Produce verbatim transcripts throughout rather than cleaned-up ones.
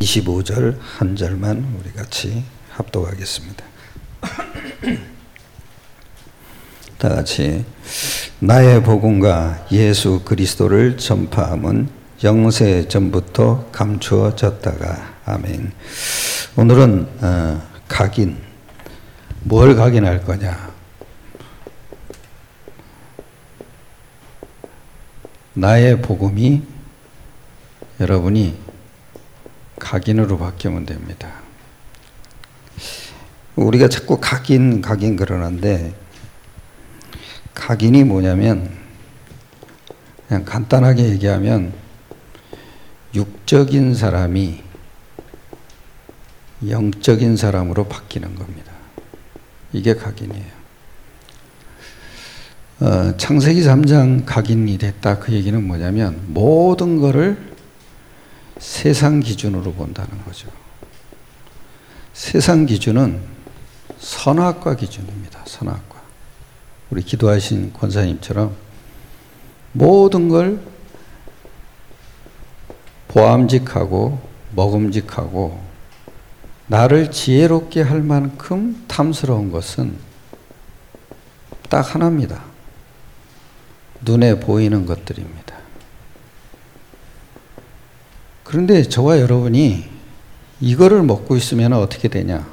이십오 절 한 절만 우리 같이 합독하겠습니다. 다 같이. 나의 복음과 예수 그리스도를 전파함은 영세 전부터 감추어졌다가. 아멘. 오늘은 어, 각인, 뭘 각인할 거냐? 나의 복음이 여러분이 각인으로 바뀌면 됩니다. 우리가 자꾸 각인, 각인 그러는데, 각인이 뭐냐면, 그냥 간단하게 얘기하면, 육적인 사람이 영적인 사람으로 바뀌는 겁니다. 이게 각인이에요. 어, 창세기 삼 장 각인이 됐다. 그 얘기는 뭐냐면, 모든 거를 세상 기준으로 본다는 거죠. 세상 기준은 선악과 기준입니다. 선악과. 우리 기도하신 권사님처럼 모든 걸 보암직하고 먹음직하고 나를 지혜롭게 할 만큼 탐스러운 것은 딱 하나입니다. 눈에 보이는 것들입니다. 그런데 저와 여러분이 이거를 먹고 있으면 어떻게 되냐?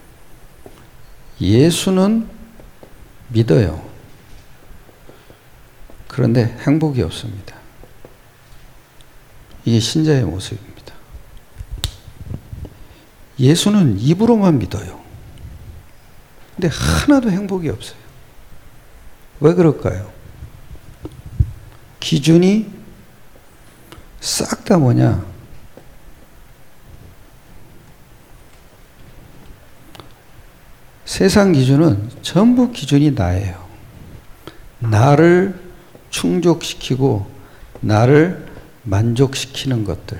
예수는 믿어요. 그런데 행복이 없습니다. 이게 신자의 모습입니다. 예수는 입으로만 믿어요. 근데 하나도 행복이 없어요. 왜 그럴까요? 기준이 싹 다 뭐냐? 세상 기준은 전부 기준이 나예요. 나를 충족시키고 나를 만족시키는 것들.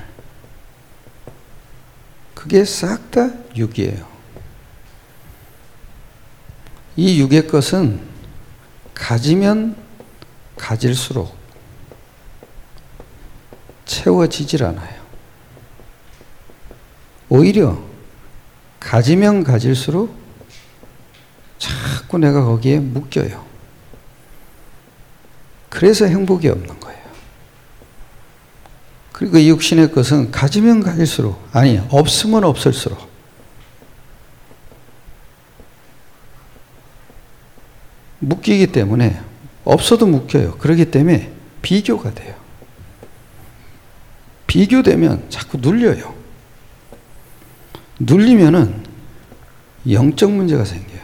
그게 싹 다 육이에요. 이 육의 것은 가지면 가질수록 채워지질 않아요. 오히려 가지면 가질수록 자꾸 내가 거기에 묶여요. 그래서 행복이 없는 거예요. 그리고 이 육신의 것은 가지면 가질수록, 아니 없으면 없을수록 묶이기 때문에, 없어도 묶여요. 그렇기 때문에 비교가 돼요. 비교되면 자꾸 눌려요. 눌리면은 영적 문제가 생겨요.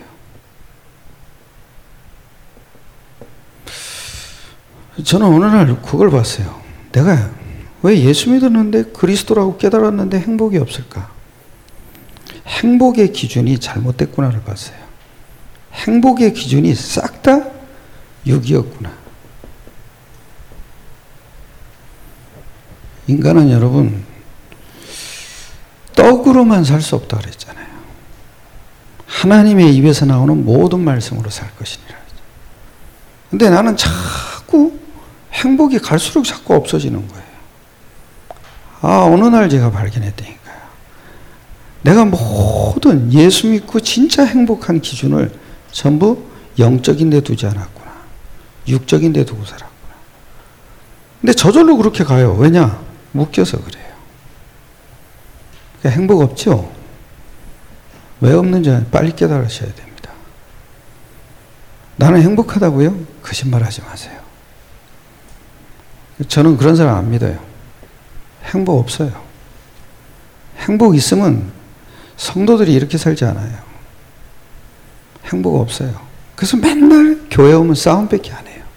저는 어느 날 그걸 봤어요. 내가 왜 예수 믿었는데 그리스도라고 깨달았는데 행복이 없을까? 행복의 기준이 잘못됐구나를 봤어요. 행복의 기준이 싹 다 육이었구나. 인간은 여러분 떡으로만 살 수 없다 그랬잖아요. 하나님의 입에서 나오는 모든 말씀으로 살 것이니라. 근데 나는 자꾸 행복이 갈수록 자꾸 없어지는 거예요. 아, 어느 날 제가 발견했다니까요. 내가 모든 예수 믿고 진짜 행복한 기준을 전부 영적인 데 두지 않았구나. 육적인 데 두고 살았구나. 근데 저절로 그렇게 가요. 왜냐? 묶여서 그래요. 그러니까 행복 없죠? 왜 없는지 빨리 깨달으셔야 됩니다. 나는 행복하다고요? 거짓말 하지 마세요. 저는 그런 사람 안 믿어요. 행복 없어요. 행복 있으면 성도들이 이렇게 살지 않아요. 행복 없어요. 그래서 맨날 교회 오면 싸움밖에 안 해요.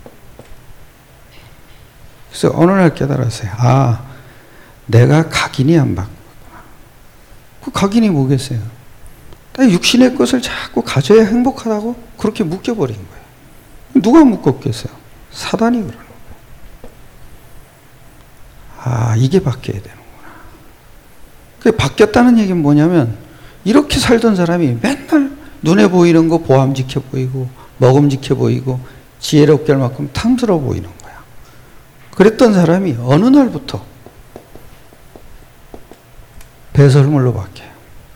그래서 어느 날 깨달았어요. 아, 내가 각인이 안 바뀌었구나. 그 각인이 뭐겠어요? 육신의 것을 자꾸 가져야 행복하다고 그렇게 묶여버린 거예요. 누가 묶었겠어요? 사단이 그러는 거예요. 아, 이게 바뀌어야 되는구나. 그게 바뀌었다는 얘기는 뭐냐면, 이렇게 살던 사람이 맨날 눈에 보이는 거 보암직해 보이고 먹음직해 보이고 지혜롭게 할 만큼 탐스러워 보이는 거야. 그랬던 사람이 어느 날부터 배설물로 바뀌어요.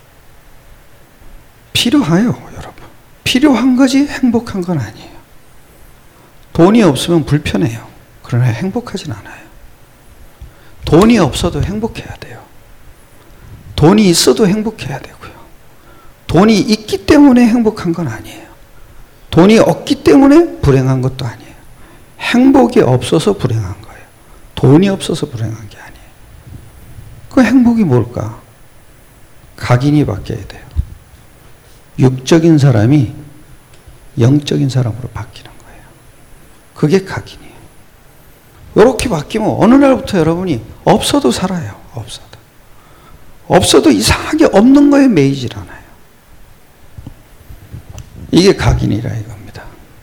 필요해요, 여러분. 필요한 거지 행복한 건 아니에요. 돈이 없으면 불편해요. 그러나 행복하진 않아요. 돈이 없어도 행복해야 돼요. 돈이 있어도 행복해야 되고요. 돈이 있기 때문에 행복한 건 아니에요. 돈이 없기 때문에 불행한 것도 아니에요. 행복이 없어서 불행한 거예요. 돈이 없어서 불행한 게 아니에요. 그 행복이 뭘까? 각인이 바뀌어야 돼요. 육적인 사람이 영적인 사람으로 바뀌는 거예요. 그게 각인이에요. 이렇게 바뀌면 어느 날부터 여러분이 없어도 살아요. 없어도. 없어도 이상하게 없는 거에 매이질 않아요. 이게 각인이라 이겁니다.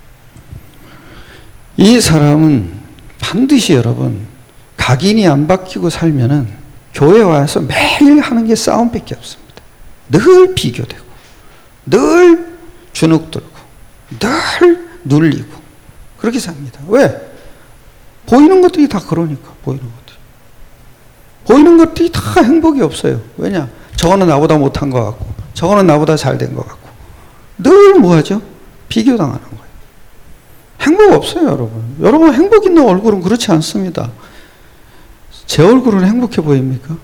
이 사람은 반드시 여러분 각인이 안 바뀌고 살면은 교회 와서 매일 하는 게 싸움밖에 없습니다. 늘 비교되고 늘 주눅들고 늘 눌리고 그렇게 삽니다. 왜? 보이는 것들이 다 그러니까. 보이는 것들이. 보이는 것들이 다 행복이 없어요. 왜냐? 저거는 나보다 못한 것 같고 저거는 나보다 잘 된 것 같고 늘 뭐하죠? 비교당하는 거예요. 행복 없어요, 여러분. 여러분 행복 있는 얼굴은 그렇지 않습니다. 제 얼굴은 행복해 보입니까?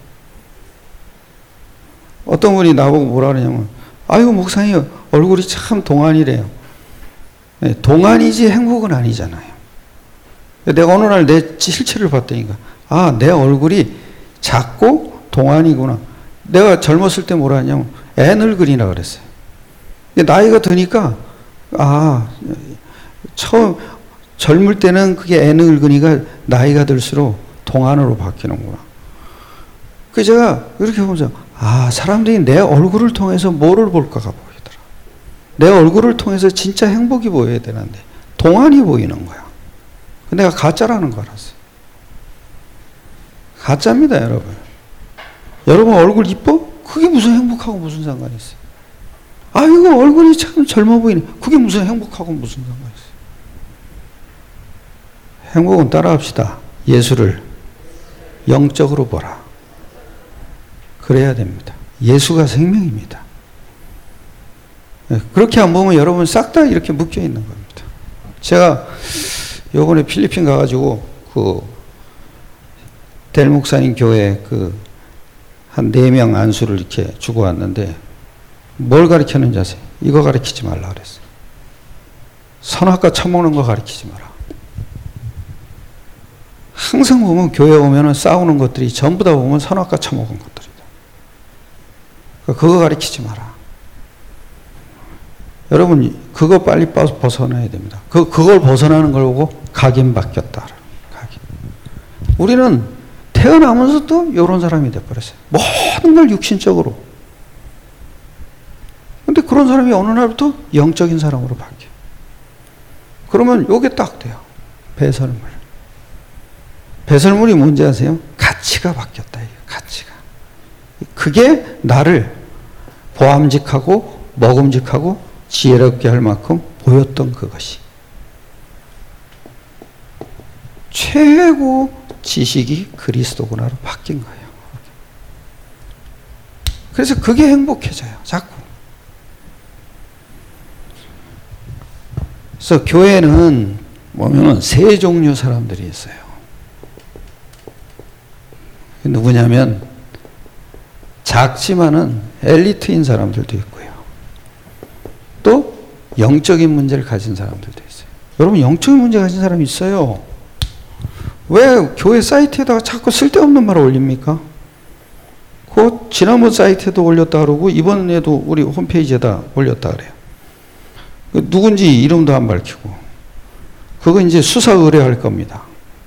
어떤 분이 나보고 뭐라 그러냐면 아이고 목사님 얼굴이 참 동안이래요. 네, 동안이지 행복은 아니잖아요. 내가 어느 날 내 실체를 봤다니까 아, 내 얼굴이 작고 동안이구나. 내가 젊었을 때 뭐라 하냐면 애늙은이라 그랬어요. 나이가 드니까 아, 처음 젊을 때는 그게 애늙은이가 나이가 들수록 동안으로 바뀌는구나. 그 제가 이렇게 보면서 아, 사람들이 내 얼굴을 통해서 뭐를 볼까가 보이더라. 내 얼굴을 통해서 진짜 행복이 보여야 되는데 동안이 보이는 거야. 내가 가짜라는 거 알았어요. 가짜입니다, 여러분. 여러분 얼굴 이뻐? 그게 무슨 행복하고 무슨 상관이 있어요? 아, 이거 얼굴이 참 젊어 보이네. 그게 무슨 행복하고 무슨 상관이 있어요? 행복은 따라합시다. 예수를 영적으로 보라. 그래야 됩니다. 예수가 생명입니다. 그렇게 안 보면 여러분 싹 다 이렇게 묶여 있는 겁니다. 제가 요번에 필리핀 가가지고 그 델 목사님 교회 그 한 네 명 안수를 이렇게 주고 왔는데 뭘 가르쳤는지 아세요? 이거 가르치지 말라 그랬어요. 선악과 처먹는 거 가르치지 마라. 항상 보면 교회 오면은 싸우는 것들이 전부 다 보면 선악과 처먹은 것들이다. 그거 가르치지 마라. 여러분 그거 빨리 벗어나야 됩니다. 그 그걸 벗어나는 걸 보고 각인 바뀌었다. 각인. 우리는 태어나면서도 이런 사람이 돼버렸어요. 모든 걸 육신적으로. 근데 그런 사람이 어느 날부터 영적인 사람으로 바뀌어요. 그러면 요게 딱 돼요. 배설물. 배설물이 뭔지 아세요? 가치가 바뀌었다. 가치가. 그게 나를 보암직하고 먹음직하고 지혜롭게 할 만큼 보였던 그것이. 최고 지식이 그리스도구나로 바뀐 거예요. 그래서 그게 행복해져요. 자꾸. 그래서 교회는 보면 세 종류 사람들이 있어요. 누구냐면 작지만은 엘리트인 사람들도 있고요. 또 영적인 문제를 가진 사람들도 있어요. 여러분 영적인 문제 가진 사람이 있어요. 왜 교회 사이트에다가 자꾸 쓸데없는 말을 올립니까? 그 지난번 사이트에도 올렸다 그러고 이번에도 우리 홈페이지에다 올렸다 그래요. 누군지 이름도 안 밝히고 그거 이제 수사 의뢰할 겁니다.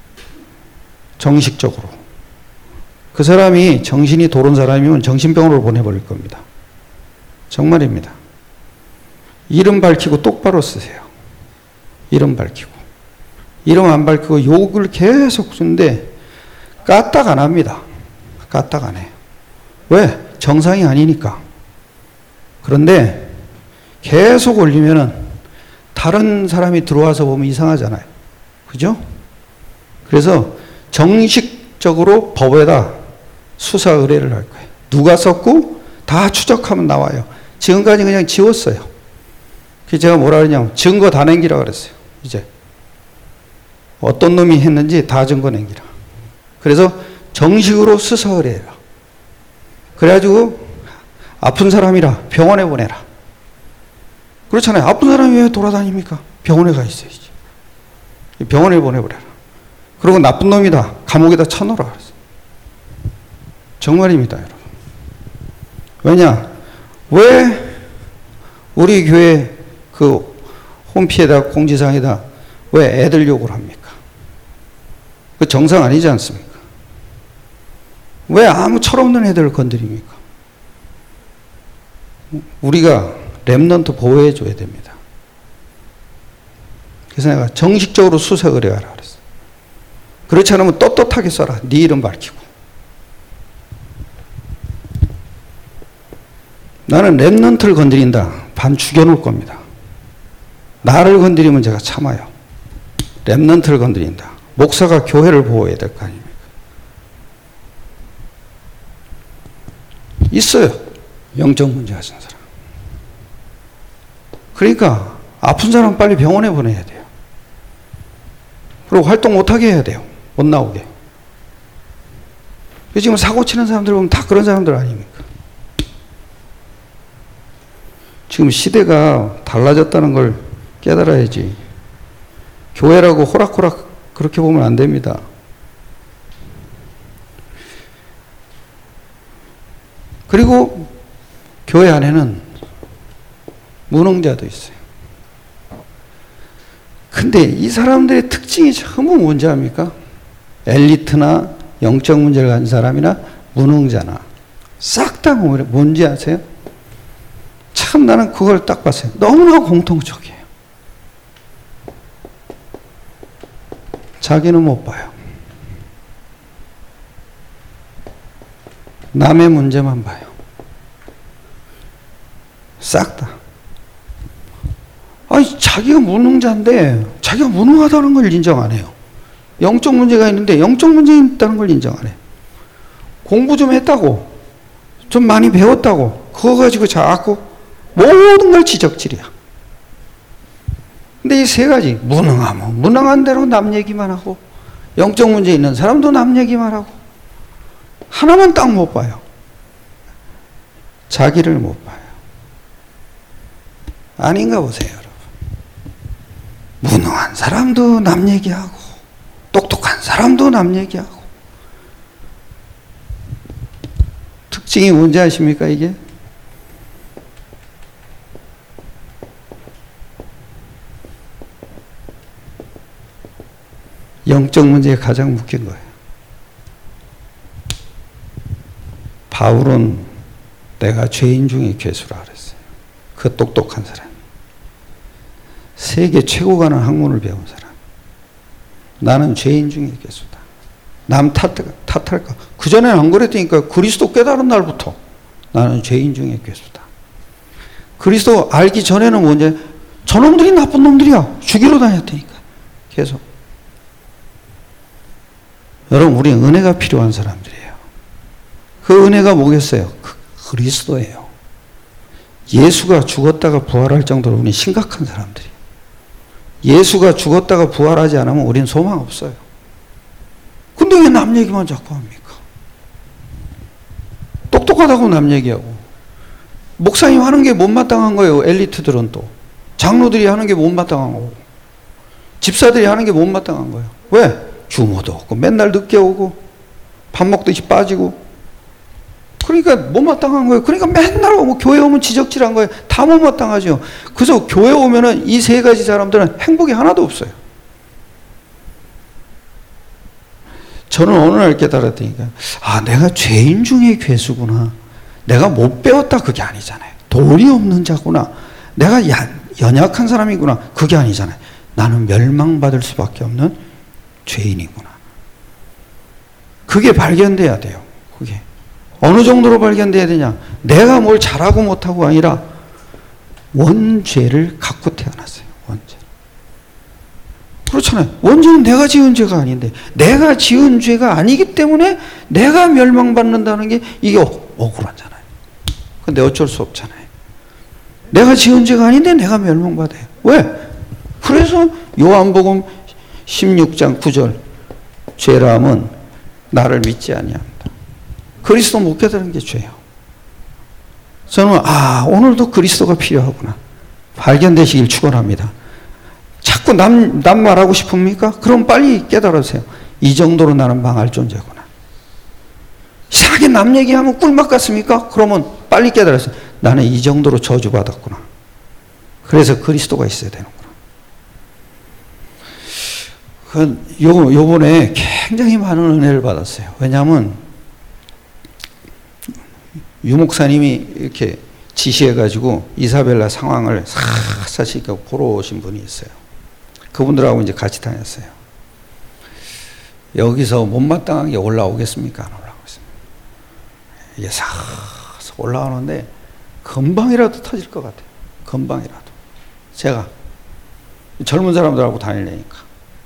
정식적으로. 그 사람이 정신이 도른 사람이면 정신병원으로 보내버릴 겁니다. 정말입니다. 이름 밝히고 똑바로 쓰세요. 이름 밝히고. 이름 안 밝히고 욕을 계속 쓰는데 까딱 안 합니다. 까딱 안 해요. 왜? 정상이 아니니까. 그런데 계속 올리면은 다른 사람이 들어와서 보면 이상하잖아요. 그죠? 그래서 정식적으로 법에다 수사 의뢰를 할 거예요. 누가 썼고 다 추적하면 나와요. 지금까지 그냥 지웠어요. 그래서 제가 뭐라 그러냐면 증거 다 남기라 그랬어요. 이제 어떤 놈이 했는지 다 증거 남기라. 그래서 정식으로 수사를 해라. 그래가지고 아픈 사람이라 병원에 보내라. 그렇잖아요. 아픈 사람이 왜 돌아다닙니까? 병원에 가 있어야지. 병원에 보내버려라. 그리고 나쁜 놈이다. 감옥에다 쳐넣으라 그랬어요. 정말입니다, 여러분. 왜냐? 왜 우리 교회 그 홈피에다 공지사항에다 왜 애들 욕을 합니까? 그 정상 아니지 않습니까? 왜 아무 철없는 애들을 건드립니까? 우리가 렘넌트 보호해 줘야 됩니다. 그래서 내가 정식적으로 수사 의뢰하라 그랬어. 그렇지 않으면 떳떳하게 써라. 네 이름 밝히고. 나는 렘넌트를 건드린다. 반 죽여놓을 겁니다. 나를 건드리면 제가 참아요. 렘넌트를 건드린다. 목사가 교회를 보호해야 될 거 아닙니까? 있어요. 영적 문제 가진 사람. 그러니까 아픈 사람 빨리 병원에 보내야 돼요. 그리고 활동 못하게 해야 돼요. 못 나오게. 지금 사고 치는 사람들 보면 다 그런 사람들 아닙니까? 지금 시대가 달라졌다는 걸 깨달아야지. 교회라고 호락호락 그렇게 보면 안 됩니다. 그리고 교회 안에는 무능자도 있어요. 근데 이 사람들의 특징이 전부 뭔지 압니까? 엘리트나 영적 문제를 가진 사람이나 무능자나 싹 다 뭔지 아세요? 참 나는 그걸 딱 봤어요. 너무나 공통적이에요. 자기는 못 봐요. 남의 문제만 봐요. 싹 다. 아니, 자기가 무능자인데 자기가 무능하다는 걸 인정 안 해요. 영적 문제가 있는데 영적 문제 있다는 걸 인정 안 해요. 공부 좀 했다고, 좀 많이 배웠다고, 그거 가지고 자꾸 모든 걸 지적질이야. 근데 이 세 가지, 무능하면 무능한 대로 남 얘기만 하고, 영적 문제 있는 사람도 남 얘기만 하고, 하나만 딱 못 봐요. 자기를 못 봐요. 아닌가 보세요, 여러분. 무능한 사람도 남 얘기하고, 똑똑한 사람도 남 얘기하고. 특징이 뭔지 아십니까, 이게? 영적 문제에 가장 묶인 거예요. 바울은 내가 죄인 중에 괴수라 그랬어요. 그 똑똑한 사람. 세계 최고 가는 학문을 배운 사람. 나는 죄인 중에 괴수다. 남 탓, 탓할까? 그전에는 안 그랬다니까. 그리스도 깨달은 날부터 나는 죄인 중에 괴수다. 그리스도 알기 전에는 뭔지, 저놈들이 나쁜 놈들이야. 죽이러 다녔다니까. 계속. 여러분, 우리 은혜가 필요한 사람들이에요. 그 은혜가 뭐겠어요? 그 그리스도예요. 예수가 죽었다가 부활할 정도로 우리는 심각한 사람들이에요. 예수가 죽었다가 부활하지 않으면 우리는 소망 없어요. 근데 왜 남 얘기만 자꾸 합니까? 똑똑하다고 남 얘기하고. 목사님 하는 게 못마땅한 거예요. 엘리트들은 또. 장로들이 하는 게 못마땅한 거고. 집사들이 하는 게 못마땅한 거예요. 왜? 주모도 없고 맨날 늦게 오고 밥 먹듯이 빠지고. 그러니까 못마땅한 거예요. 그러니까 맨날 오고 교회 오면 지적질한 거예요. 다 못마땅하죠. 그래서 교회 오면은 이 세 가지 사람들은 행복이 하나도 없어요. 저는 어느 날 깨달았다니까. 아, 내가 죄인 중에 괴수구나. 내가 못 배웠다 그게 아니잖아요. 돈이 없는 자구나. 내가 야, 연약한 사람이구나. 그게 아니잖아요. 나는 멸망받을 수밖에 없는 죄인이구나. 그게 발견돼야 돼요. 그게. 어느 정도로 발견돼야 되냐? 내가 뭘 잘하고 못하고 아니라 원죄를 갖고 태어났어요. 원죄. 그렇잖아요. 원죄는 내가 지은 죄가 아닌데 내가 지은 죄가 아니기 때문에 내가 멸망받는다는 게 이게 억울하잖아요. 근데 어쩔 수 없잖아요. 내가 지은 죄가 아닌데 내가 멸망받아요. 왜? 그래서 요한복음 십육 장 구 절 죄람은 나를 믿지 아니합니다. 그리스도 못 깨달은 게 죄예요. 저는 아 오늘도 그리스도가 필요하구나 발견되시길 축원합니다. 자꾸 남, 남 말하고 싶습니까? 그럼 빨리 깨달으세요. 이 정도로 나는 망할 존재구나. 이상하게 남 얘기하면 꿀맛 같습니까? 그러면 빨리 깨달으세요. 나는 이 정도로 저주받았구나. 그래서 그리스도가 있어야 되는구나. 그, 요, 요번에 굉장히 많은 은혜를 받았어요. 왜냐하면 유 목사님이 이렇게 지시해가지고 이사벨라 상황을 샅샅이 보러 오신 분이 있어요. 그분들하고 이제 같이 다녔어요. 여기서 못마땅한 게 올라오겠습니까? 안 올라오겠습니까? 이게 싹 올라오는데 금방이라도 터질 것 같아요. 금방이라도. 제가 젊은 사람들하고 다니려니까.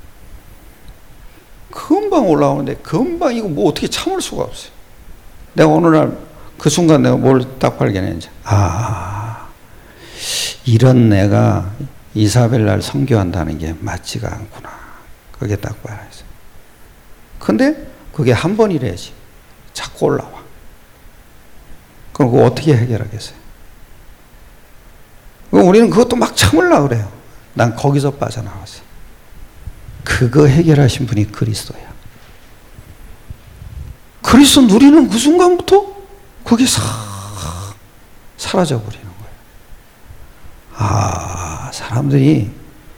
금방 올라오는데 금방 이거 뭐 어떻게 참을 수가 없어요. 내가 어느 날 그 순간 내가 뭘 딱 발견했는지 아 이런 내가 이사벨라를 선교한다는 게 맞지가 않구나. 그게 딱 발견했어요. 근데 그게 한 번이래야지 자꾸 올라와. 그럼 그거 어떻게 해결하겠어요? 그럼 우리는 그것도 막 참으려고 그래요. 난 거기서 빠져나왔어요. 그거 해결하신 분이 그리스도야. 그리스도 누리는 그 순간부터 그게 싹 사라져버리는 거예요. 아, 사람들이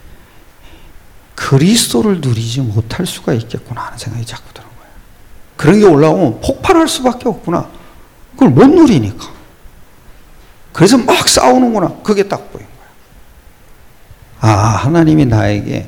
그리스도를 누리지 못할 수가 있겠구나 하는 생각이 자꾸 드는 거예요. 그런 게 올라오면 폭발할 수밖에 없구나. 그걸 못 누리니까. 그래서 막 싸우는구나. 그게 딱 보인 거예요. 아, 하나님이 나에게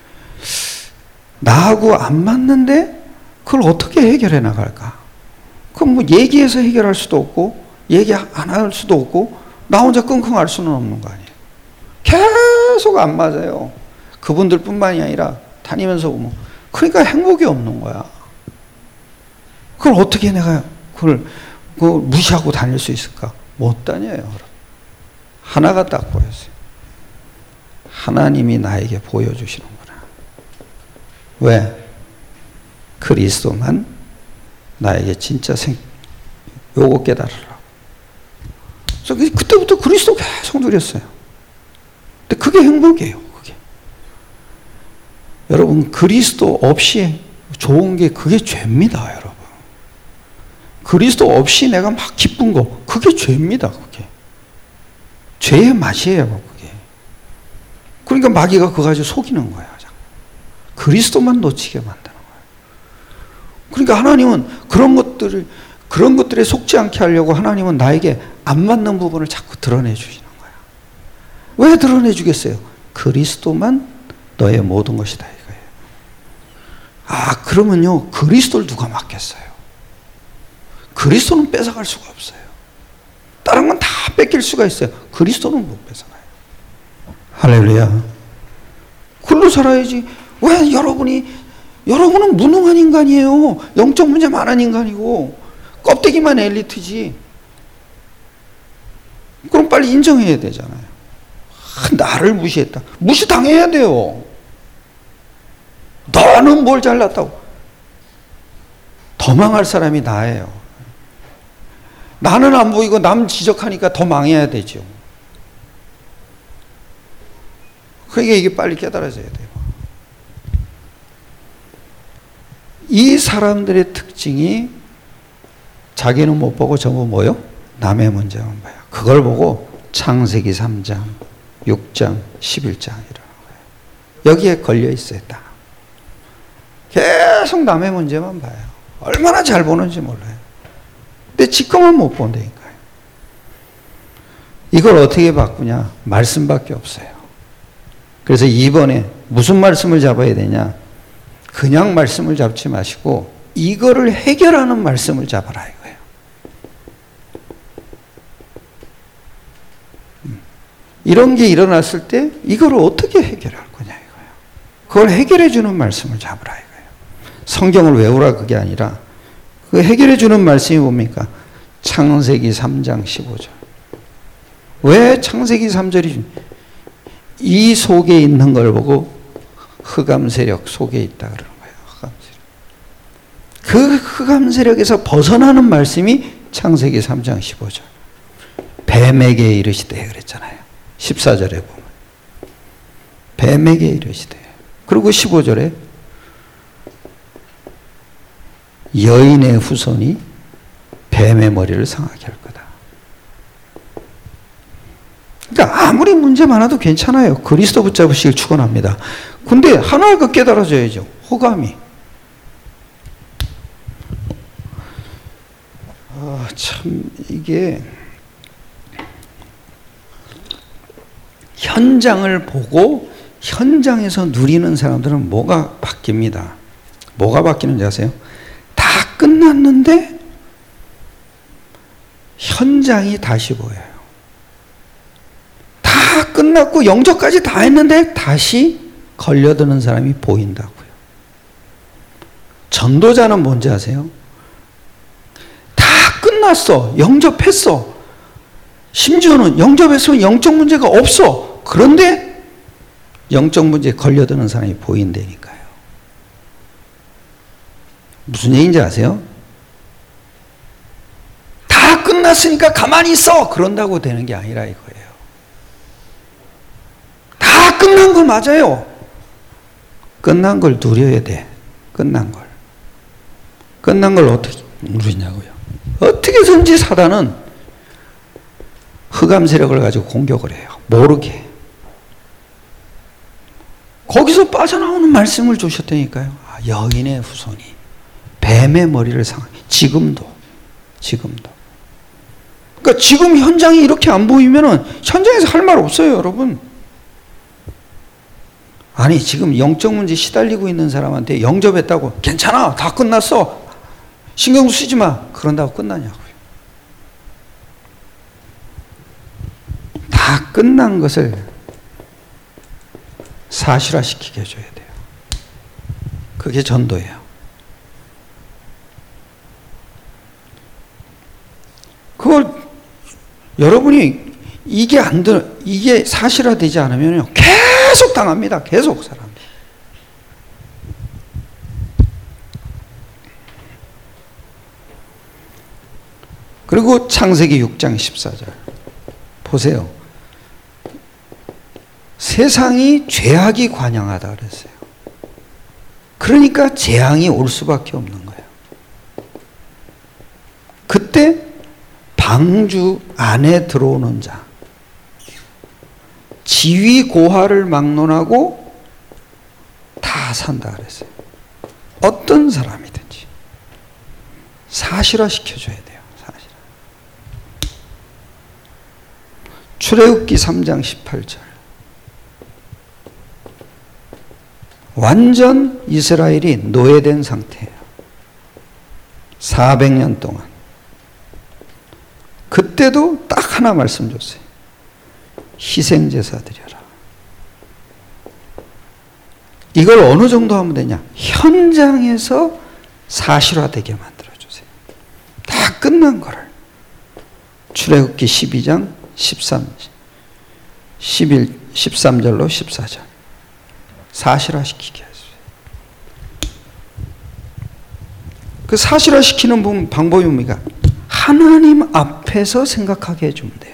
나하고 안 맞는데 그걸 어떻게 해결해 나갈까? 그럼 뭐 얘기해서 해결할 수도 없고 얘기 안 할 수도 없고 나 혼자 끙끙 앓을 수는 없는 거 아니에요. 계속 안 맞아요. 그분들뿐만이 아니라 다니면서 보면 그러니까 행복이 없는 거야. 그걸 어떻게 내가 그걸, 그걸 무시하고 다닐 수 있을까? 못 다녀요. 하나가 딱 보였어요. 하나님이 나에게 보여주시는구나. 왜? 그리스도만 나에게 진짜 생, 요거 깨달으라고. 그래서 그때부터 그리스도 계속 누렸어요. 근데 그게 행복이에요, 그게. 여러분, 그리스도 없이 좋은 게 그게 죄입니다, 여러분. 그리스도 없이 내가 막 기쁜 거, 그게 죄입니다, 그게. 죄의 맛이에요, 그게. 그러니까 마귀가 그거 가지고 속이는 거야. 그리스도만 놓치게 만드는 거예요. 그러니까 하나님은 그런 것들을, 그런 것들에 속지 않게 하려고 하나님은 나에게 안 맞는 부분을 자꾸 드러내 주시는 거야. 왜 드러내 주겠어요? 그리스도만 너의 모든 것이다, 이거예요. 아, 그러면요, 그리스도를 누가 맡겠어요? 그리스도는 뺏어갈 수가 없어요. 다른 건 다 뺏길 수가 있어요. 그리스도는 못 뺏어가요. 할렐루야. 글로 살아야지. 왜 여러분이, 여러분은 무능한 인간이에요. 영적 문제 많은 인간이고, 껍데기만 엘리트지. 그럼 빨리 인정해야 되잖아요. 아, 나를 무시했다. 무시당해야 돼요. 너는 뭘 잘났다고. 더 망할 사람이 나예요. 나는 안 보이고 남 지적하니까 더 망해야 되죠. 그러니까 이게 빨리 깨달아져야 돼요. 이 사람들의 특징이 자기는 못 보고 전부 뭐요? 남의 문제만 봐요. 그걸 보고 창세기 삼 장, 육 장, 십일 장 이러는 거예요. 여기에 걸려 있어야 다. 계속 남의 문제만 봐요. 얼마나 잘 보는지 몰라요. 근데 지금은 못 본다니까요. 이걸 어떻게 바꾸냐? 말씀밖에 없어요. 그래서 이번에 무슨 말씀을 잡아야 되냐? 그냥 말씀을 잡지 마시고 이거를 해결하는 말씀을 잡아라 이거예요. 이런 게 일어났을 때 이걸 어떻게 해결할 거냐 이거예요. 그걸 해결해 주는 말씀을 잡으라 이거예요. 성경을 외우라 그게 아니라 그 해결해 주는 말씀이 뭡니까? 창세기 삼 장 십오 절. 왜 창세기 삼 절이 이 속에 있는 걸 보고 흑암 세력 속에 있다 그러는 거예요. 흑암 세력. 그 흑암 세력에서 벗어나는 말씀이 창세기 삼 장 십오 절. 뱀에게 이르시되 그랬잖아요. 십사 절에 보면. 뱀에게 이르시되. 그리고 십오 절에 여인의 후손이 뱀의 머리를 상하게 할 거다. 그러니까 아무리 문제 많아도 괜찮아요. 그리스도 붙잡으시길 축원합니다. 근데 하나가 깨달아져야죠. 호감이. 아, 참 이게 현장을 보고 현장에서 누리는 사람들은 뭐가 바뀝니다. 뭐가 바뀌는지 아세요? 다 끝났는데 현장이 다시 보여요. 다 끝났고 영접까지 다 했는데 다시 걸려드는 사람이 보인다고요. 전도자는 뭔지 아세요? 다 끝났어. 영접했어. 심지어는 영접했으면 영적 문제가 없어. 그런데 영적 문제에 걸려드는 사람이 보인다니까요. 무슨 얘기인지 아세요? 다 끝났으니까 가만히 있어! 그런다고 되는 게 아니라 이거예요. 다 끝난 거 맞아요. 끝난 걸 누려야 돼. 끝난 걸. 끝난 걸 어떻게 누리냐고요. 어떻게든지 사단은 흑암 세력을 가지고 공격을 해요. 모르게. 거기서 빠져나오는 말씀을 주셨다니까요. 아, 여인의 후손이 뱀의 머리를 상하게. 지금도. 지금도. 그러니까 지금 현장이 이렇게 안 보이면은 현장에서 할 말 없어요, 여러분. 아니, 지금 영적 문제 시달리고 있는 사람한테 영접했다고 괜찮아, 다 끝났어, 신경 쓰지 마, 그런다고 끝나냐고요. 다 끝난 것을 사실화시키게 해줘야 돼요. 그게 전도예요. 그걸 여러분이 이게 안 들, 이게 사실화되지 않으면요 계속 당합니다. 계속 사람들. 그리고 창세기 육 장 십사 절 보세요. 세상이 죄악이 관영하다 그랬어요. 그러니까 재앙이 올 수밖에 없는 거예요. 그때 방주 안에 들어오는 자, 지위 고하를 막론하고 다 산다 그랬어요. 어떤 사람이든지 사실화 시켜줘야 돼요. 사실화. 출애굽기 삼 장 십팔 절. 완전 이스라엘이 노예된 상태예요. 사백 년 동안. 그때도 딱 하나 말씀 줬어요. 희생제사 드려라. 이걸 어느 정도 하면 되냐? 현장에서 사실화되게 만들어주세요. 다 끝난 거를. 출애굽기 십이 장 십삼, 십일, 십삼 절로 십사 절. 사실화시키게 하세요. 그 사실화시키는 방법이 뭡니까? 하나님 앞에서 생각하게 해주면 돼요.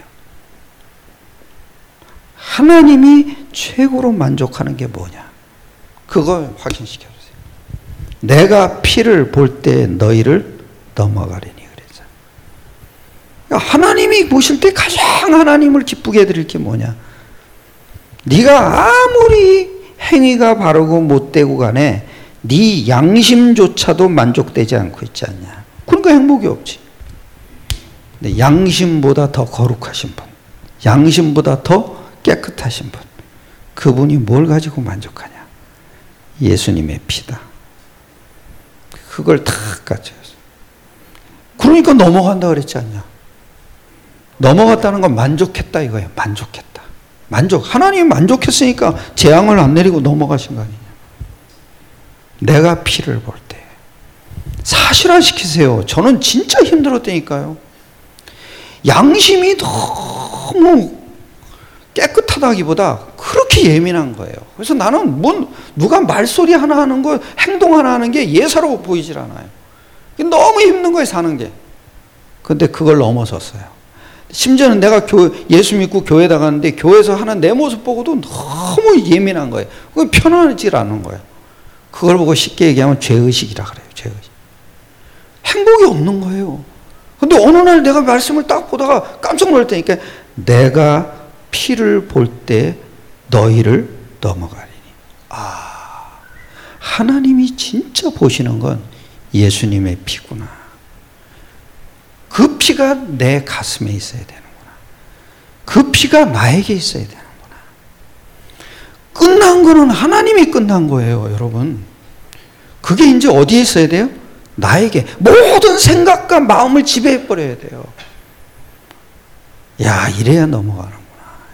하나님이 최고로 만족하는 게 뭐냐? 그걸 확인시켜주세요. 내가 피를 볼 때 너희를 넘어가리니 그랬잖아요. 그러니까 하나님이 보실 때 가장 하나님을 기쁘게 해드릴 게 뭐냐? 네가 아무리 행위가 바르고 못되고 간에 네 양심조차도 만족되지 않고 있지 않냐? 그러니까 행복이 없지. 근데 양심보다 더 거룩하신 분, 양심보다 더 깨끗하신 분, 그분이 뭘 가지고 만족하냐? 예수님의 피다. 그걸 다 가져요. 그러니까 넘어간다 그랬지 않냐? 넘어갔다는 건 만족했다 이거예요. 만족했다. 만족. 하나님이 만족했으니까 재앙을 안 내리고 넘어가신 거 아니냐? 내가 피를 볼 때 사실화시키세요. 저는 진짜 힘들었다니까요. 양심이 너무 깨끗하다기보다 그렇게 예민한 거예요. 그래서 나는 뭔 누가 말소리 하나 하는 거, 행동 하나 하는 게 예사로 보이질 않아요. 너무 힘든 거예요, 사는 게. 근데 그걸 넘어섰어요. 심지어는 내가 교, 예수 믿고 교회 나가는데 교회에서 하는 내 모습 보고도 너무 예민한 거예요. 그게 편안하지 않은 거예요. 그걸 보고 쉽게 얘기하면 죄의식이라 그래요. 죄의식. 행복이 없는 거예요. 근데 어느 날 내가 말씀을 딱 보다가 깜짝 놀랐다니까. 내가 피를 볼 때 너희를 넘어가리니. 아, 하나님이 진짜 보시는 건 예수님의 피구나. 그 피가 내 가슴에 있어야 되는구나. 그 피가 나에게 있어야 되는구나. 끝난 거는 하나님이 끝난 거예요, 여러분. 그게 이제 어디에 있어야 돼요? 나에게. 모든 생각과 마음을 지배해버려야 돼요. 야, 이래야 넘어가는구나.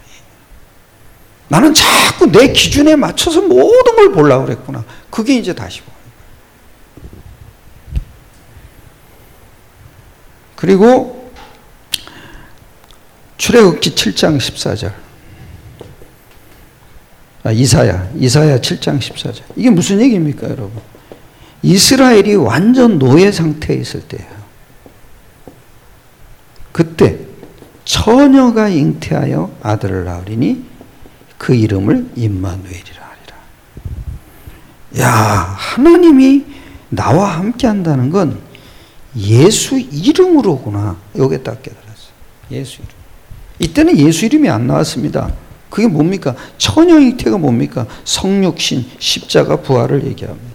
나는 자꾸 내 기준에 맞춰서 모든 걸 보려고 그랬구나. 그게 이제 다시 보여요. 그리고 출애굽기 칠 장 십사 절. 아, 이사야, 이사야 칠 장 십사 절. 이게 무슨 얘기입니까, 여러분? 이스라엘이 완전 노예 상태에 있을 때예요. 그때 처녀가 잉태하여 아들을 낳으리니 그 이름을 임마누엘이라 하리라. 야, 하나님이 나와 함께 한다는 건 예수 이름으로구나. 요게 딱 깨달았어요. 예수 이름. 이때는 예수 이름이 안 나왔습니다. 그게 뭡니까? 처녀 잉태가 뭡니까? 성육신, 십자가, 부활을 얘기합니다.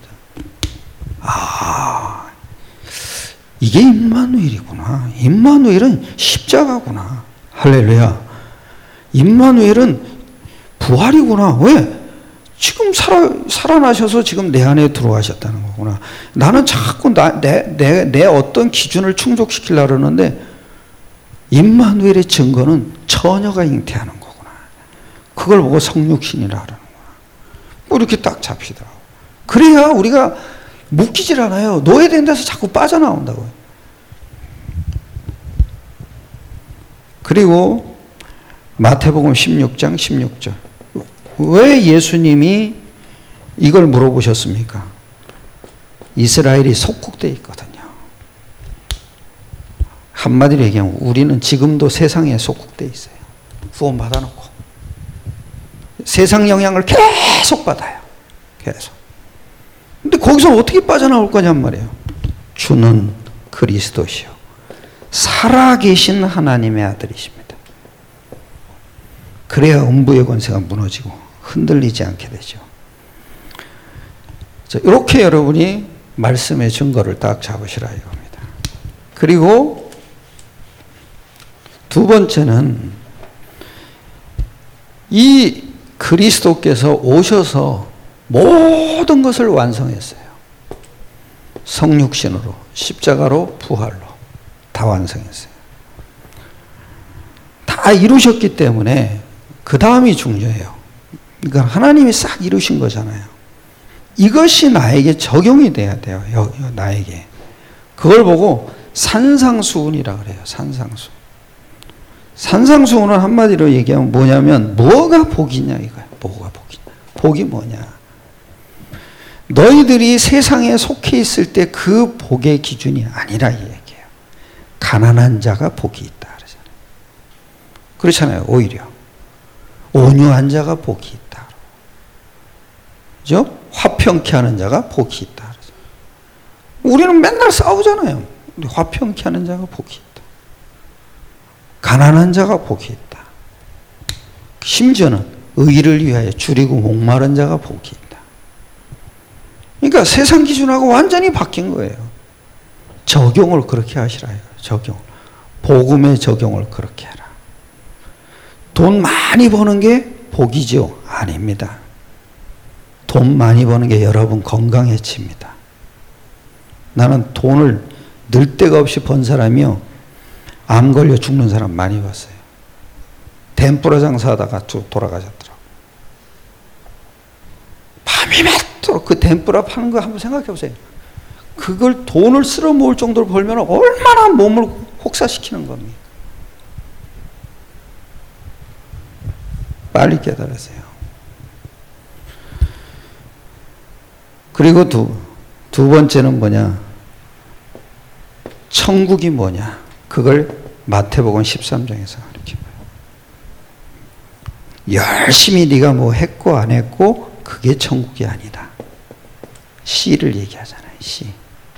아, 이게 임마누엘이구나. 임마누엘은 십자가구나. 할렐루야. 임마누엘은 부활이구나. 왜? 지금 살아, 살아나셔서 지금 내 안에 들어가셨다는 거구나. 나는 자꾸 나, 내, 내, 내 어떤 기준을 충족시키려고 그러는데 임마누엘의 증거는 처녀가 잉태하는 거구나. 그걸 보고 성육신이라 그러는 거야. 뭐 이렇게 딱 잡히더라고. 그래야 우리가 묶이질 않아요. 노예된 데서 자꾸 빠져나온다고요. 그리고 마태복음 십육 장 십육 절. 왜 예수님이 이걸 물어보셨습니까? 이스라엘이 속국되어 있거든요. 한마디로 얘기하면 우리는 지금도 세상에 속국되어 있어요. 구원 받아놓고. 세상 영향을 계속 받아요. 계속. 근데 거기서 어떻게 빠져나올 거냔 말이에요. 주는 그리스도시요. 살아계신 하나님의 아들이십니다. 그래야 음부의 권세가 무너지고 흔들리지 않게 되죠. 자, 이렇게 여러분이 말씀의 증거를 딱 잡으시라 이겁니다. 그리고 두 번째는 이 그리스도께서 오셔서 모든 것을 완성했어요. 성육신으로, 십자가로, 부활로 다 완성했어요. 다 이루셨기 때문에 그 다음이 중요해요. 그러니까 하나님이 싹 이루신 거잖아요. 이것이 나에게 적용이 돼야 돼요. 나에게. 그걸 보고 산상수훈이라 그래요. 산상수훈. 산상수훈은 한마디로 얘기하면 뭐냐면 뭐가 복이냐 이거야. 뭐가 복이냐. 복이 뭐냐. 너희들이 세상에 속해 있을 때 그 복의 기준이 아니라 이 얘기예요. 가난한 자가 복이 있다 그러잖아요. 그렇잖아요. 오히려. 온유한 자가 복이 있다. 그죠? 화평케 하는 자가 복이 있다. 우리는 맨날 싸우잖아요. 화평케 하는 자가 복이 있다. 가난한 자가 복이 있다. 심지어는 의를 위하여 줄이고 목마른 자가 복이 있다. 그러니까 세상 기준하고 완전히 바뀐 거예요. 적용을 그렇게 하시라. 적용. 복음의 적용을 그렇게 해라. 돈 많이 버는 게 복이죠? 아닙니다. 돈 많이 버는 게 여러분 건강해칩니다. 나는 돈을 늘 데가 없이 번 사람이요. 암 걸려 죽는 사람 많이 봤어요. 덴뿌라 장사하다가 돌아가셨더라고요. 밤이 맺도록 그 덴뿌라 파는 거 한번 생각해 보세요. 그걸 돈을 쓸어 모을 정도로 벌면 얼마나 몸을 혹사시키는 겁니까? 빨리 깨달으세요. 그리고 두, 두 번째는 뭐냐? 천국이 뭐냐? 그걸 마태복음 십삼 장에서 가르쳐요. 열심히 네가 뭐 했고 안 했고 그게 천국이 아니다. 씨를 얘기하잖아요. 씨.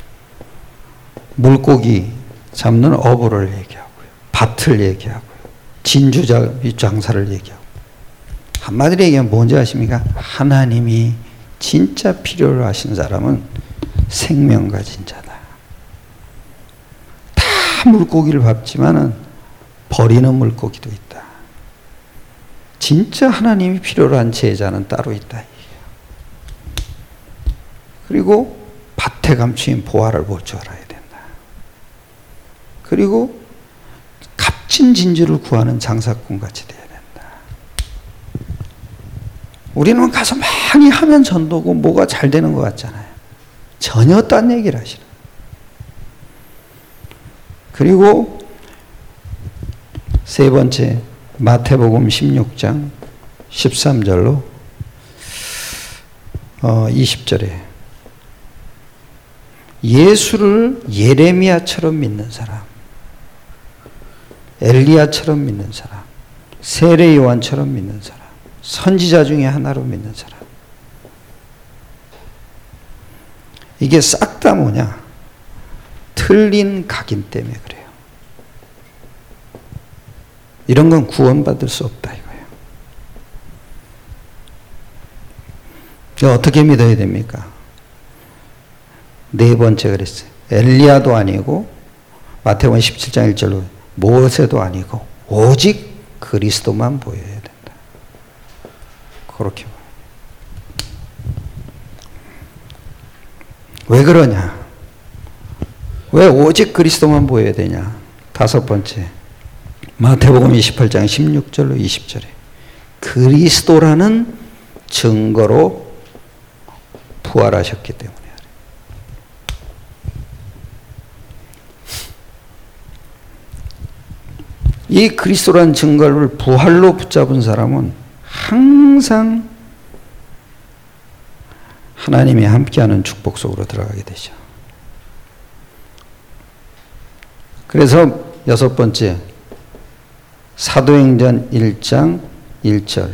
물고기 잡는 어부를 얘기하고요. 밭을 얘기하고요. 진주 장사를 얘기하고. 한마디로 얘기하면 뭔지 아십니까? 하나님이 진짜 필요로 하신 사람은 생명 가진 자다. 다 물고기를 밟지만은 버리는 물고기도 있다. 진짜 하나님이 필요로 한 제자는 따로 있다. 그리고 밭에 감추인 보화를 볼 줄 알아야 된다. 그리고 값진 진주를 구하는 장사꾼 같이 돼야 된다. 우리는 가서 많이 하면 전도고 뭐가 잘 되는 것 같잖아요. 전혀 딴 얘기를 하시는. 그리고 세 번째 마태복음 십육 장 십삼 절로 어, 이십 절에 예수를 예레미야처럼 믿는 사람, 엘리야처럼 믿는 사람, 세례 요한처럼 믿는 사람, 선지자 중에 하나로 믿는 사람. 이게 싹 다 뭐냐? 틀린 각인 때문에 그래요. 이런 건 구원받을 수 없다 이거예요. 어떻게 믿어야 됩니까? 네 번째 그랬어요. 엘리야도 아니고 마태복음 십칠 장 일 절로 모세도 아니고 오직 그리스도만 보여야 된다. 그렇게 봐요. 왜 그러냐? 왜 오직 그리스도만 보여야 되냐? 다섯 번째 마태복음 이십팔 장 십육 절로 이십 절에 그리스도라는 증거로 부활하셨기 때문에. 이 그리스도라는 증거를 부활로 붙잡은 사람은 항상 하나님이 함께하는 축복 속으로 들어가게 되죠. 그래서 여섯 번째 사도행전 일 장 일 절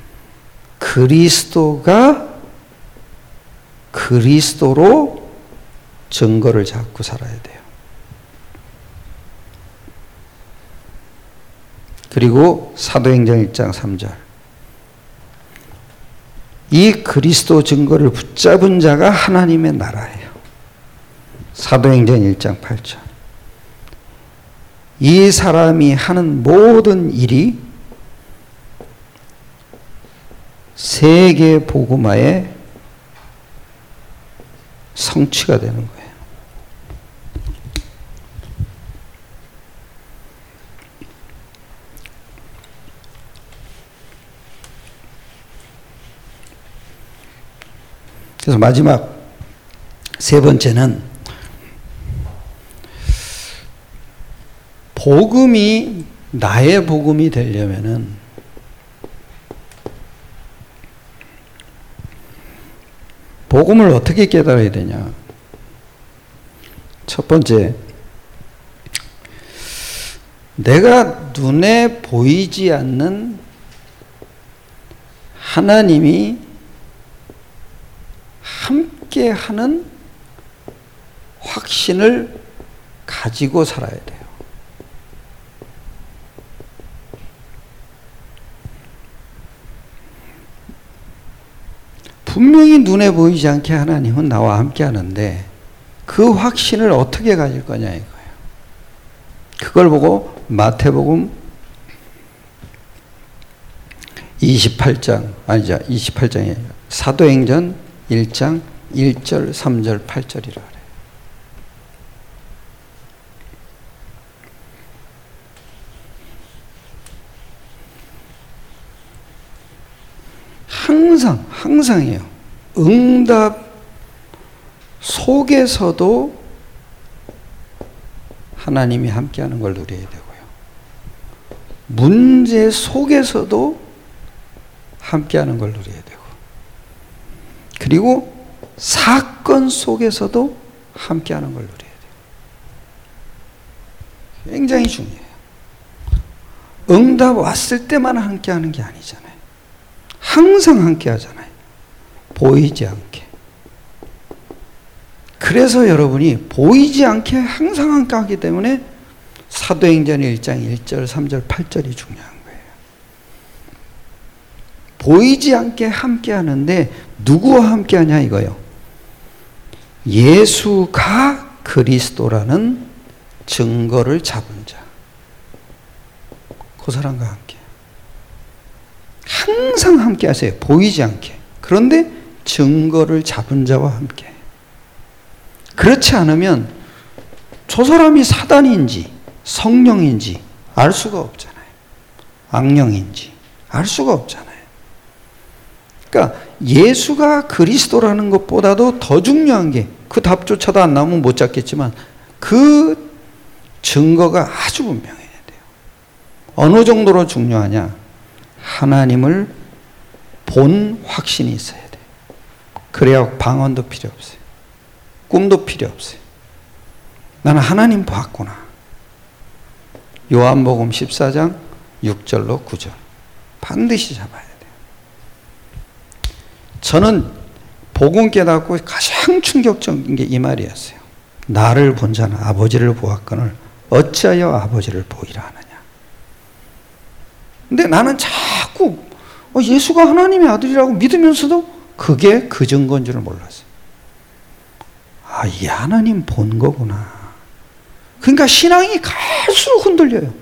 그리스도가 그리스도로 증거를 잡고 살아야 돼요. 그리고 사도행전 일 장 삼 절 이 그리스도 증거를 붙잡은 자가 하나님의 나라예요. 사도행전 일 장 팔 절 이 사람이 하는 모든 일이 세계 복음화의 성취가 되는 거예요. 그래서 마지막 세 번째는 복음이 나의 복음이 되려면은 복음을 어떻게 깨달아야 되냐? 첫 번째, 내가 눈에 보이지 않는 하나님이 함께 하는 확신을 가지고 살아야 돼요. 분명히 눈에 보이지 않게 하나님은 나와 함께 하는데 그 확신을 어떻게 가질 거냐 이거예요. 그걸 보고 마태복음 이십팔 장, 아니죠. 이십팔 장에 사도행전 일 장 일 절, 삼 절, 팔 절이라 그래요. 항상, 항상이에요. 응답 속에서도 하나님이 함께하는 걸 누려야 되고요. 문제 속에서도 함께하는 걸 누려야 되고, 그리고 사건 속에서도 함께하는 걸 누려야 돼요. 굉장히 중요해요. 응답 왔을 때만 함께하는 게 아니잖아요. 항상 함께하잖아요. 보이지 않게. 그래서 여러분이 보이지 않게 항상 함께하기 때문에 사도행전 일 장 일 절, 삼 절, 팔 절이 중요한 거예요. 보이지 않게 함께하는데 누구와 함께하냐 이거요. 예수가 그리스도라는 증거를 잡은 자. 그 사람과 함께. 항상 함께 하세요. 보이지 않게. 그런데 증거를 잡은 자와 함께. 그렇지 않으면 저 사람이 사단인지 성령인지 알 수가 없잖아요. 악령인지 알 수가 없잖아요. 그러니까 예수가 그리스도라는 것보다도 더 중요한 게, 그 답조차도 안 나오면 못 잡겠지만 그 증거가 아주 분명해야 돼요. 어느 정도로 중요하냐? 하나님을 본 확신이 있어야 돼요. 그래야 방언도 필요 없어요. 꿈도 필요 없어요. 나는 하나님 봤구나. 요한복음 십사 장 육 절로 구 절 반드시 잡아야 돼요. 저는 복음 깨닫고 가장 충격적인 게 이 말이었어요. 나를 본 자는 아버지를 보았거늘 어찌하여 아버지를 보이라 하느냐. 근데 나는 자꾸 예수가 하나님의 아들이라고 믿으면서도 그게 그 증거인 줄을 몰랐어요. 아, 이 하나님 본 거구나. 그러니까 신앙이 갈수록 흔들려요.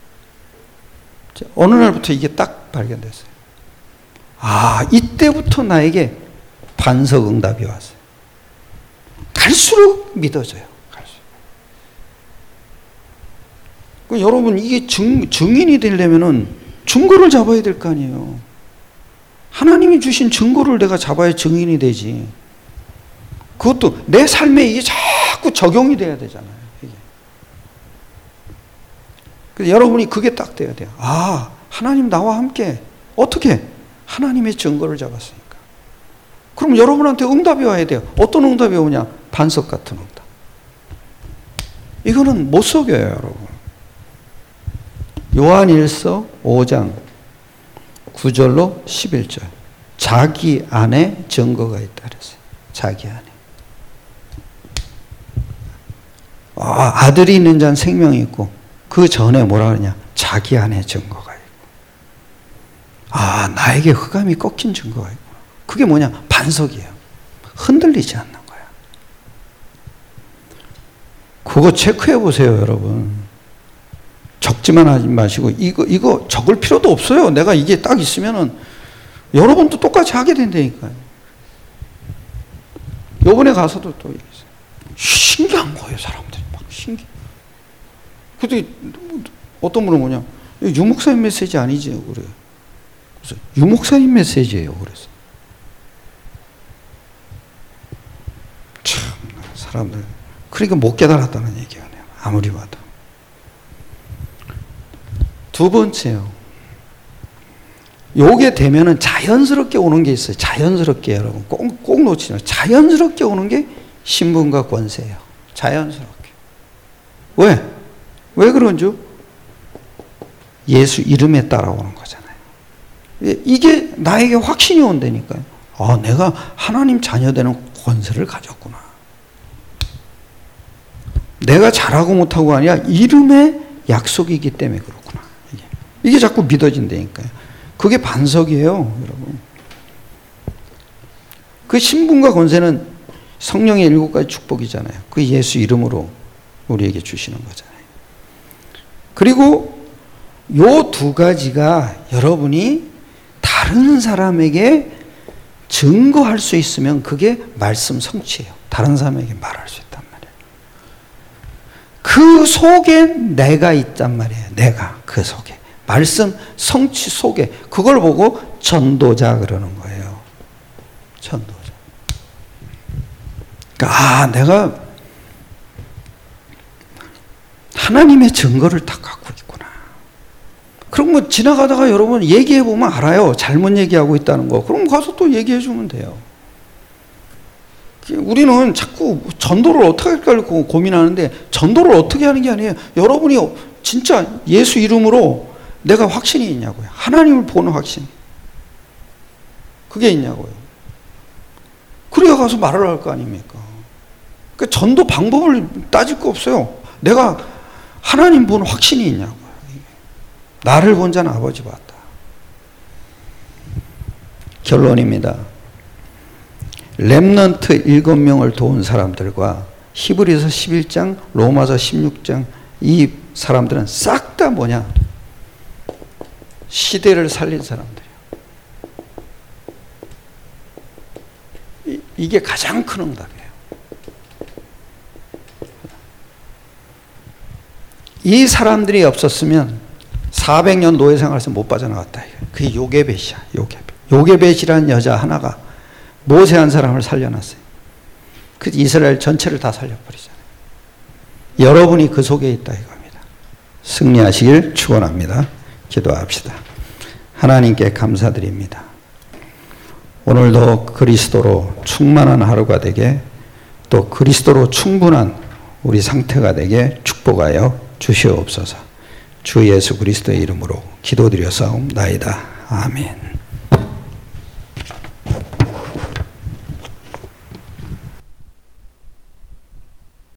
어느 날부터 이게 딱 발견됐어요. 아, 이때부터 나에게 반석 응답이 왔어요. 갈수록 믿어져요. 갈수록. 그 여러분, 이게 증, 증인이 되려면은 증거를 잡아야 될 거 아니에요. 하나님이 주신 증거를 내가 잡아야 증인이 되지. 그것도 내 삶에 이게 자꾸 적용이 돼야 되잖아요. 이게. 그래서 여러분이 그게 딱 돼야 돼요. 아, 하나님 나와 함께. 어떻게? 하나님의 증거를 잡았으니까. 그럼 여러분한테 응답이 와야 돼요. 어떤 응답이 오냐? 반석 같은 응답. 이거는 못 속여요, 여러분. 요한일서 오 장 구 절로 십일 절. 자기 안에 증거가 있다 그랬어요. 자기 안에. 아, 아들이 있는 자는 생명이 있고, 그 전에 뭐라 그러냐? 자기 안에 증거가 있고. 아, 나에게 흑암이 꺾인 증거가 있고. 그게 뭐냐? 반석이에요. 흔들리지 않는 거야. 그거 체크해 보세요, 여러분. 적지만 하지 마시고, 이거, 이거 적을 필요도 없어요. 내가 이게 딱 있으면은, 여러분도 똑같이 하게 된다니까요. 요번에 가서도 또 얘기했어요. 신기한 거예요, 사람들이. 막 신기. 근데 어떤 분은 뭐냐? 유목사님 메시지 아니지? 그래요. 그래서 유목사님 메시지예요. 그래서. 참, 사람들. 그러니까 못 깨달았다는 얘기예요. 아무리 봐도. 두 번째요. 요게 되면은 자연스럽게 오는 게 있어요. 자연스럽게 여러분. 꼭, 꼭 놓치지 마세요. 자연스럽게 오는 게 신분과 권세예요. 자연스럽게. 왜? 왜 그런 줄? 예수 이름에 따라오는 거잖아요. 이게 나에게 확신이 온다니까요. 아, 내가 하나님 자녀되는 권세를 가졌구나. 내가 잘하고 못하고 아니라 이름의 약속이기 때문에 그렇구나. 이게, 이게 자꾸 믿어진다니까요. 그게 반석이에요, 여러분. 그 신분과 권세는 성령의 일곱 가지 축복이잖아요. 그 예수 이름으로 우리에게 주시는 거잖아요. 그리고 요 두 가지가 여러분이 다른 사람에게 증거할 수 있으면 그게 말씀 성취예요. 다른 사람에게 말할 수 있단 말이에요. 그 속에 내가 있단 말이에요. 내가 그 속에. 말씀 성취 속에. 그걸 보고 전도자 그러는 거예요. 전도자. 그러니까 아, 내가 하나님의 증거를 딱 갖고 있구나. 그럼 뭐 지나가다가 여러분 얘기해 보면 알아요. 잘못 얘기하고 있다는 거. 그럼 가서 또 얘기해 주면 돼요. 우리는 자꾸 전도를 어떻게 할까 고민하는데 전도를 어떻게 하는 게 아니에요. 여러분이 진짜 예수 이름으로 내가 확신이 있냐고요. 하나님을 보는 확신. 그게 있냐고요. 그래야 가서 말을 할 거 아닙니까? 그러니까 전도 방법을 따질 거 없어요. 내가 하나님 보는 확신이 있냐고요. 나를 본 자는 아버지 봤다. 결론입니다. 렘넌트 일곱 명을 도운 사람들과 히브리서 십일 장, 로마서 십육 장 이 사람들은 싹 다 뭐냐? 시대를 살린 사람들이에요. 이, 이게 가장 큰 응답이에요. 이 사람들이 없었으면 사백 년 노예 생활에서 못 빠져나갔다. 그게 요게벳이야. 요게벳. 요게벳이라는 여자 하나가 모세 한 사람을 살려놨어요. 그 이스라엘 전체를 다 살려버리잖아요. 여러분이 그 속에 있다 이겁니다. 승리하시길 축원합니다. 기도합시다. 하나님께 감사드립니다. 오늘도 그리스도로 충만한 하루가 되게 또 그리스도로 충분한 우리 상태가 되게 축복하여 주시옵소서. 주 예수 그리스도의 이름으로 기도드려사옵나이다. 아멘.